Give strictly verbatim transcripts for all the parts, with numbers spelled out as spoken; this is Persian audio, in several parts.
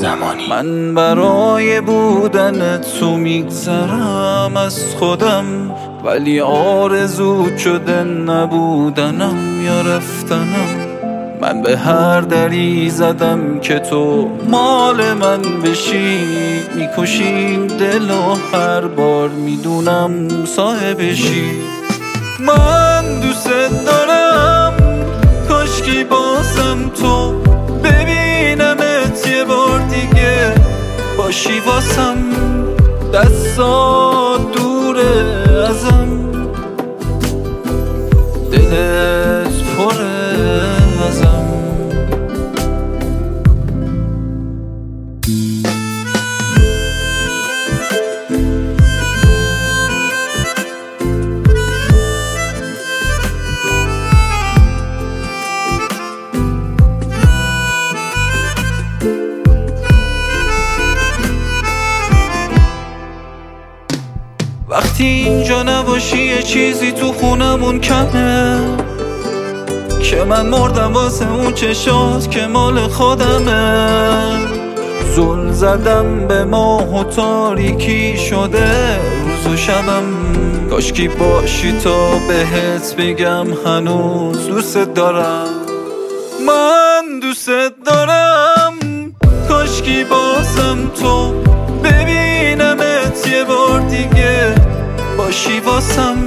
زمانی. من برای بودن تو میگذرم از خودم، ولی آرزو شده نبودنم یا رفتنم. من به هر دری زدم که تو مال من بشی، میکشیم دل و هر بار میدونم صاحبشی. من دوست دارم کاشکی بازم تو ببینمت یه بار دیگه، باشی واسم دستات دوره ازم، دلت پره ازم. وقتی اینجا نباشی یه چیزی تو خونمون کمه، که من مردم واسه اون چشات که مال خودمه. زل زدم به ماه و تاریکی شده روز و شبم، کاشکی باشی تا بهت بگم هنوز دوست دارم. من دوست دارم کاشکی بازم تو ببینمت یه بار دیگه، باشی واسم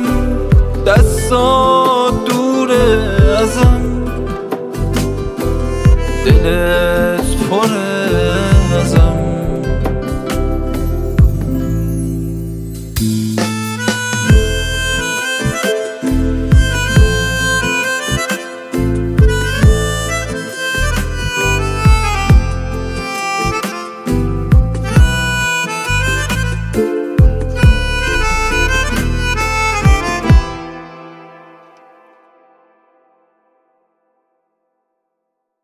دستات دوره ازم، دلت پره